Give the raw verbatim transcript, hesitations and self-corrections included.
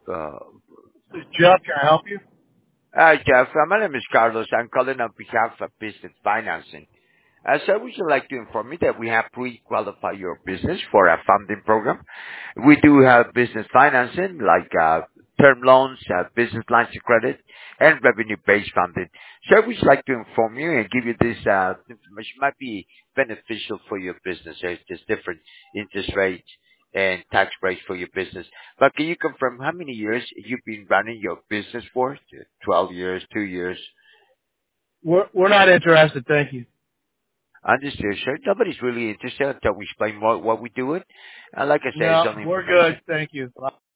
Uh, This is Jeff. Can I help you? Hi, Jeff. Uh, My name is Carlos. I'm calling on behalf of Business Financing. Uh, so would you like to inform me that we have pre-qualified your business for a funding program? We do have business financing like uh, term loans, uh, business lines of credit, and revenue-based funding. So I would like to inform you and give you this uh, information might be beneficial for your business. There's just different interest rates and tax rates for your business. But can you confirm how many years you've been running your business for? twelve years, two years? We're we're not interested. Thank you. Understood, sir. Nobody's really interested until we explain what, what we do it. Uh, like I say, it's No, only we're information. good. Thank you.